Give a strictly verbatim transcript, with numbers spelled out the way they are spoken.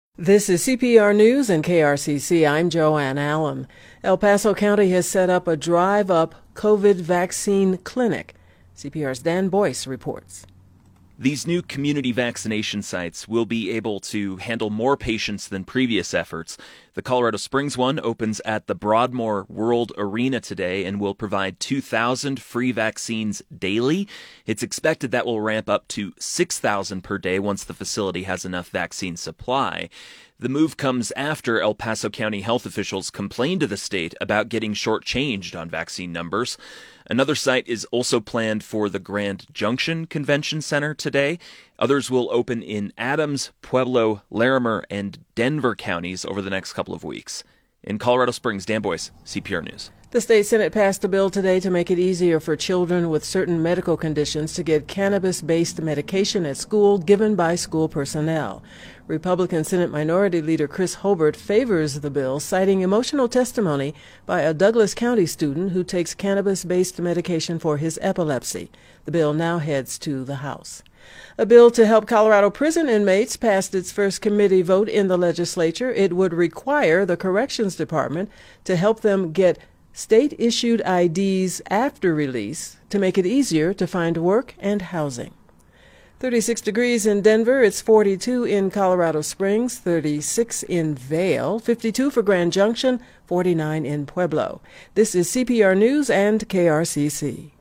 This is C P R News and K R C C. I'm Joanne Allen. El Paso County has set up a drive-up COVID vaccine clinic. C P R's Dan Boyce reports. These new community vaccination sites will be able to handle more patients than previous efforts. The Colorado Springs one opens at the Broadmoor World Arena today and will provide two thousand free vaccines daily. It's expected that will ramp up to six thousand per day once the facility has enough vaccine supply. The move comes after El Paso County health officials complained to the state about getting shortchanged on vaccine numbers. Another site is also planned for the Grand Junction Convention Center today. Others will open in Adams, Pueblo, Larimer, and Denver counties over the next couple of weeks. In Colorado Springs, Dan Boyce, C P R News. The state Senate passed a bill today to make it easier for children with certain medical conditions to get cannabis-based medication at school given by school personnel. Republican Senate Minority Leader Chris Hobart favors the bill, citing emotional testimony by a Douglas County student who takes cannabis-based medication for his epilepsy. The bill now heads to the House. A bill to help Colorado prison inmates passed its first committee vote in the legislature. It would require the Corrections Department to help them get state-issued I Ds after release to make it easier to find work and housing. thirty-six degrees in Denver. It's forty-two in Colorado Springs, thirty-six in Vail, fifty-two for Grand Junction, forty-nine in Pueblo. This is C P R News and K R C C.